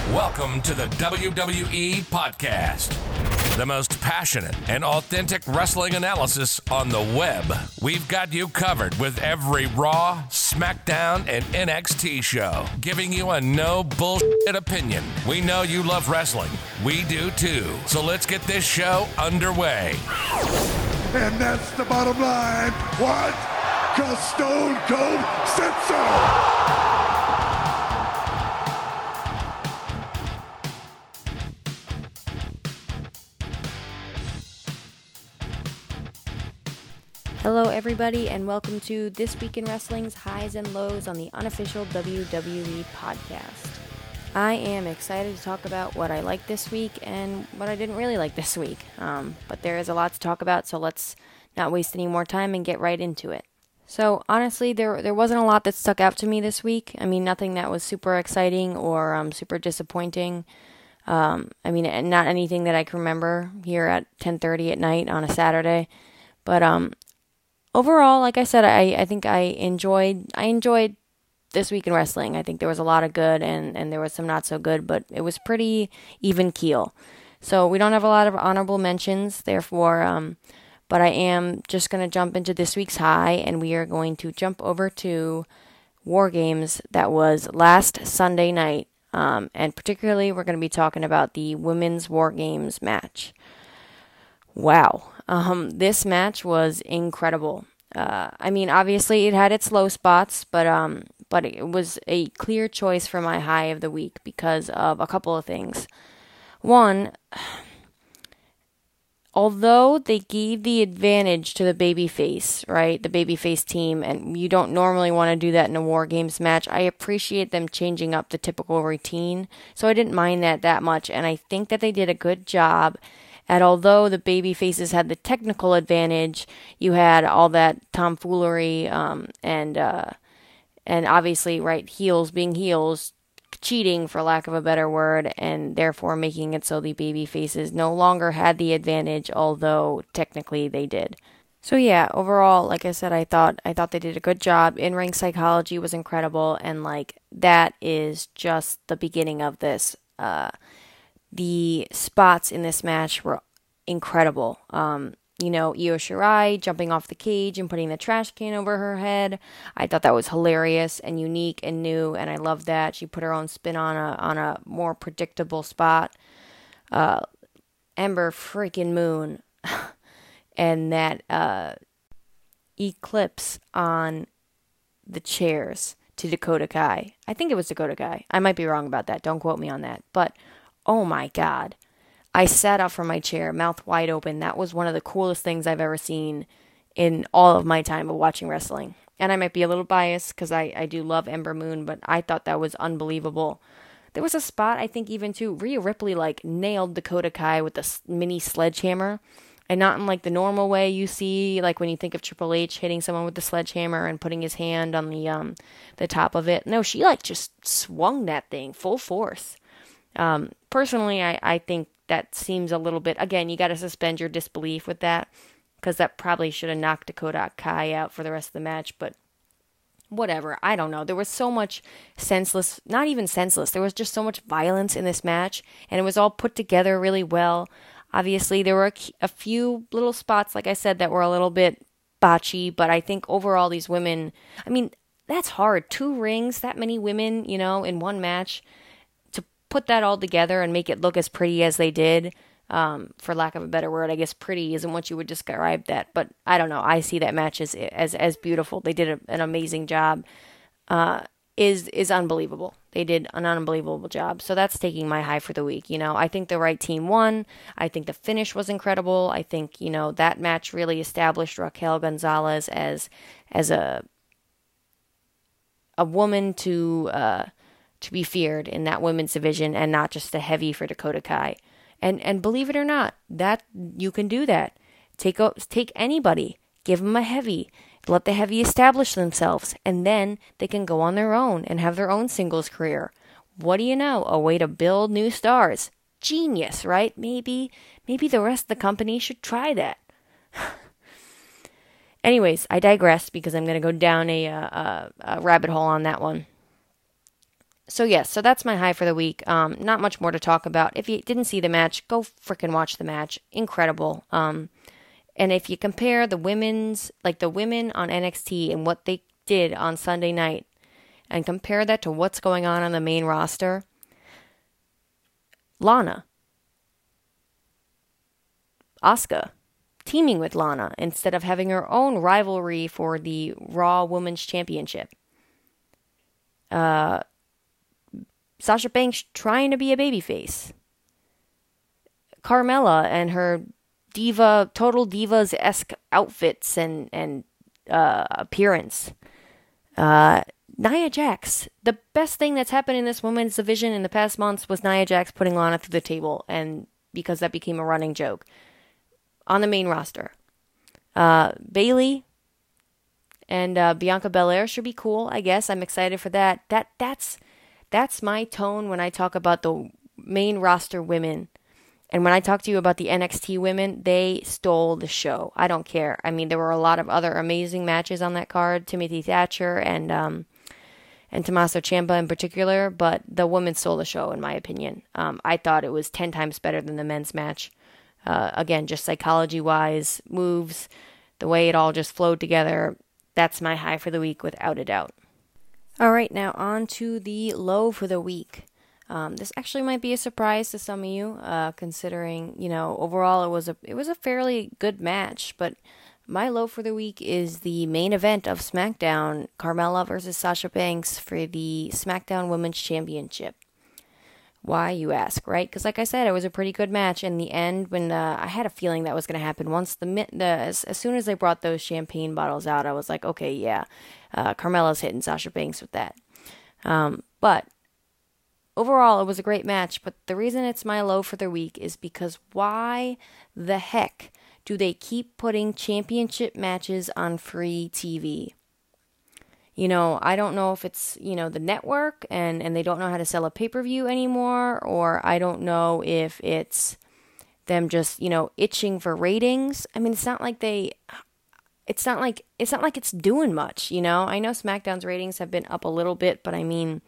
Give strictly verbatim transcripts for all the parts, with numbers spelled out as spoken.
Welcome to the W W E Podcast, the most passionate and authentic wrestling analysis on the web. We've got you covered with every Raw, SmackDown, and N X T show, giving you a no bullshit opinion. We know you love wrestling. We do too. So let's get this show underway. And that's the bottom line. What? Because Stone Cold said so. Hello everybody and welcome to This Week in Wrestling's Highs and Lows on the unofficial W W E podcast. I am excited to talk about what I liked this week and what I didn't really like this week. Um, but there is a lot to talk about, so let's not waste any more time and get right into it. So honestly, there there wasn't a lot that stuck out to me this week. I mean, nothing that was super exciting or um, super disappointing. Um, I mean, not anything that I can remember here at ten thirty at night on a Saturday. But um. Overall, like I said, I, I think I enjoyed I enjoyed This Week in Wrestling. I think there was a lot of good and, and there was some not so good, but it was pretty even keel. So we don't have a lot of honorable mentions, therefore, um, but I am just going to jump into this week's high, and we are going to jump over to War Games that was last Sunday night, um, and particularly we're going to be talking about the Women's War Games match. Wow. Um, this match was incredible. Uh, I mean, obviously it had its low spots, but um, but it was a clear choice for my high of the week because of a couple of things. One, although they gave the advantage to the babyface, right, the babyface team, and you don't normally want to do that in a War Games match, I appreciate them changing up the typical routine, so I didn't mind that that much, and I think that they did a good job. And although the baby faces had the technical advantage, you had all that tomfoolery um, and uh, and obviously, right, heels being heels, cheating for lack of a better word, and therefore making it so the baby faces no longer had the advantage, although technically they did. So yeah, overall, like I said, I thought I thought they did a good job. In-ring psychology was incredible, and like that is just the beginning of this. Uh, The spots in this match were incredible. Um, you know, Io Shirai jumping off the cage and putting the trash can over her head. I thought that was hilarious and unique and new, and I loved that. She put her own spin on a on a more predictable spot. Uh, Ember freaking Moon and that uh, eclipse on the chairs to Dakota Kai. I think it was Dakota Kai. I might be wrong about that. Don't quote me on that. But oh my God. I sat up from my chair, mouth wide open. That was one of the coolest things I've ever seen in all of my time of watching wrestling. And I might be a little biased because I, I do love Ember Moon, but I thought that was unbelievable. There was a spot, I think even too, Rhea Ripley like nailed Dakota Kai with a mini sledgehammer. And not in like the normal way you see, like when you think of Triple H hitting someone with the sledgehammer and putting his hand on the um the top of it. No, she like just swung that thing full force. Um, personally, I, I think that seems a little bit, again, you got to suspend your disbelief with that, because that probably should have knocked Dakota Kai out for the rest of the match, but whatever, I don't know. There was so much senseless, not even senseless, there was just so much violence in this match, and it was all put together really well. Obviously, there were a, a few little spots, like I said, that were a little bit botchy, but I think overall these women, I mean, that's hard. Two rings, that many women, you know, in one match, put that all together and make it look as pretty as they did, um, for lack of a better word. I guess pretty isn't what you would describe that, but I don't know. I see that match as as, as beautiful. They did a, an amazing job. Uh, is is unbelievable. They did an unbelievable job. So that's taking my high for the week. You know, I think the right team won. I think the finish was incredible. I think, you know, that match really established Raquel Gonzalez as as a a woman to uh, to be feared in that women's division, and not just a heavy for Dakota Kai. And and believe it or not, that you can do that. Take a, take anybody, give them a heavy, let the heavy establish themselves, and then they can go on their own and have their own singles career. What do you know? A way to build new stars. Genius, right? Maybe maybe the rest of the company should try that. Anyways, I digress because I'm going to go down a, a, a rabbit hole on that one. So yes, so that's my high for the week. Um, not much more to talk about. If you didn't see the match, go frickin' watch the match. Incredible. Um, and if you compare the women's, like the women on N X T and what they did on Sunday night, and compare that to what's going on on the main roster, Lana, Asuka, teaming with Lana instead of having her own rivalry for the Raw Women's Championship. Uh, Sasha Banks trying to be a babyface. Carmella and her diva, total divas-esque outfits and, and uh, appearance. Uh, Nia Jax. The best thing that's happened in this women's division in the past months was Nia Jax putting Lana through the table, and because that became a running joke on the main roster. Uh, Bayley and uh, Bianca Belair should be cool, I guess. I'm excited for that. That that's that's my tone when I talk about the main roster women. And when I talk to you about the N X T women, they stole the show. I don't care. I mean, there were a lot of other amazing matches on that card. Timothy Thatcher and um, and Tommaso Ciampa in particular, but the women stole the show, in my opinion. Um, I thought it was ten times better than the men's match. Uh, again, just psychology-wise, moves, the way it all just flowed together. That's my high for the week, without a doubt. All right, now on to the low for the week. Um, this actually might be a surprise to some of you, uh, considering, you know, overall it was a it was a fairly good match. But my low for the week is the main event of SmackDown, Carmella versus Sasha Banks for the SmackDown Women's Championship. Why, you ask, right? Because like I said, it was a pretty good match. In the end, when uh, I had a feeling that was going to happen, once the, the as, as soon as they brought those champagne bottles out, I was like, okay, yeah, uh, Carmella's hitting Sasha Banks with that. Um, but overall, it was a great match. But the reason it's my low for the week is because why the heck do they keep putting championship matches on free T V? You know, I don't know if it's, you know, the network and, and they don't know how to sell a pay-per-view anymore, or I don't know if it's them just, you know, itching for ratings. I mean, it's not like they, it's not like, it's not like it's doing much, you know? I know SmackDown's ratings have been up a little bit, but I mean,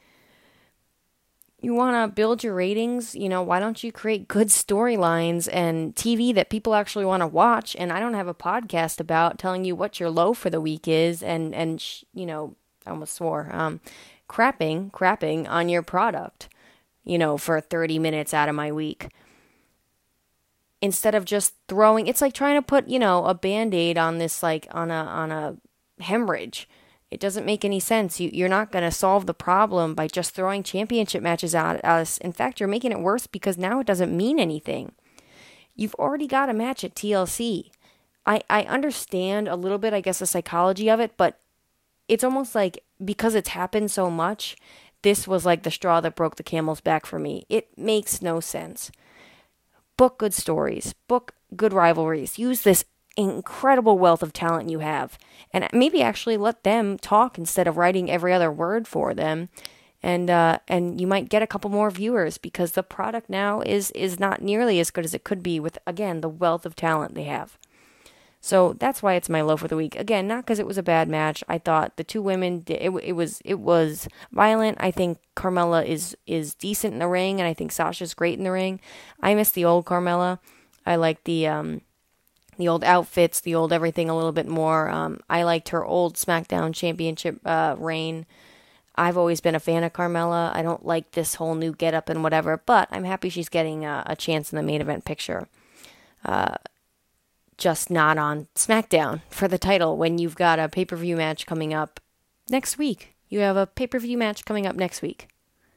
you want to build your ratings, you know, why don't you create good storylines and T V that people actually want to watch? And I don't have a podcast about telling you what your low for the week is and, and sh- you know, I almost swore, um, crapping, crapping on your product, you know, for thirty minutes out of my week. Instead of just throwing, it's like trying to put, you know, a Band-Aid on this, like, on a, on a hemorrhage. It doesn't make any sense. You, you're not going to solve the problem by just throwing championship matches out at us. In fact, you're making it worse because now it doesn't mean anything. You've already got a match at T L C. I, I understand a little bit, I guess, the psychology of it, but it's almost like because it's happened so much, this was like the straw that broke the camel's back for me. It makes no sense. Book good stories. Book good rivalries. Use this incredible wealth of talent you have, and maybe actually let them talk instead of writing every other word for them, and uh, and you might get a couple more viewers because the product now is is not nearly as good as it could be with, again, the wealth of talent they have. So that's why it's my low for the week. Again, not because it was a bad match. I thought the two women, it, it was it was violent. I think Carmella is is decent in the ring, and I think Sasha's great in the ring. I miss the old Carmella. I like the um. The old outfits, the old everything a little bit more. Um, I liked her old SmackDown Championship uh, reign. I've always been a fan of Carmella. I don't like this whole new getup and whatever, but I'm happy she's getting a, a chance in the main event picture. Uh, just not on SmackDown for the title when you've got a pay-per-view match coming up next week. You have a pay-per-view match coming up next week.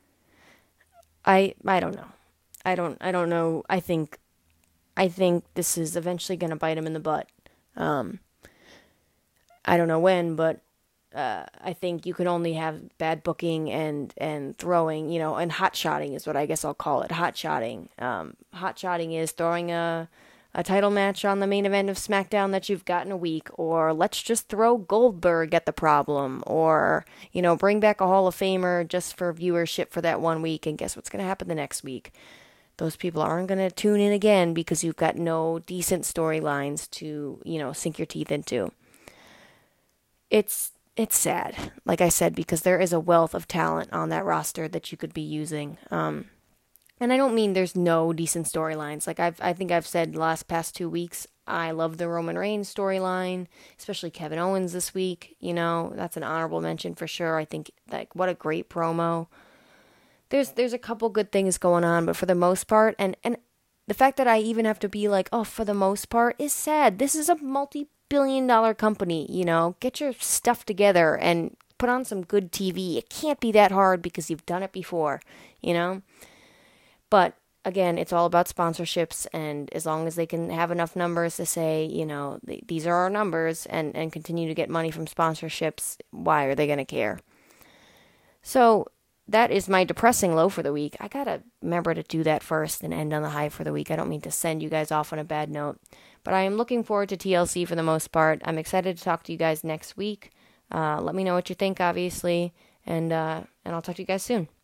I I don't know. I don't I don't know. I think. I think this is eventually going to bite him in the butt. Um, I don't know when, but uh, I think you can only have bad booking and, and throwing, you know, and hot-shotting is what I guess I'll call it, hot-shotting. Um, hot-shotting is throwing a, a title match on the main event of SmackDown that you've got in a week, or let's just throw Goldberg at the problem, or, you know, bring back a Hall of Famer just for viewership for that one week, and guess what's going to happen the next week? Those people aren't going to tune in again because you've got no decent storylines to, you know, sink your teeth into. It's it's sad, like I said, because there is a wealth of talent on that roster that you could be using. Um, and I don't mean there's no decent storylines. Like I've, I think I've said the last past two weeks, I love the Roman Reigns storyline, especially Kevin Owens this week. You know, that's an honorable mention for sure. I think like what a great promo. There's there's a couple good things going on, but for the most part, and and the fact that I even have to be like, oh, for the most part, is sad. This is a multi-billion dollar company, you know. Get your stuff together and put on some good T V. It can't be that hard because you've done it before, you know. But again, it's all about sponsorships, and as long as they can have enough numbers to say, you know, th- these are our numbers, and, and continue to get money from sponsorships, why are they going to care? So that is my depressing low for the week. I got to remember to do that first and end on the high for the week. I don't mean to send you guys off on a bad note, but I am looking forward to T L C for the most part. I'm excited to talk to you guys next week. Uh, let me know what you think, obviously, and uh, and I'll talk to you guys soon.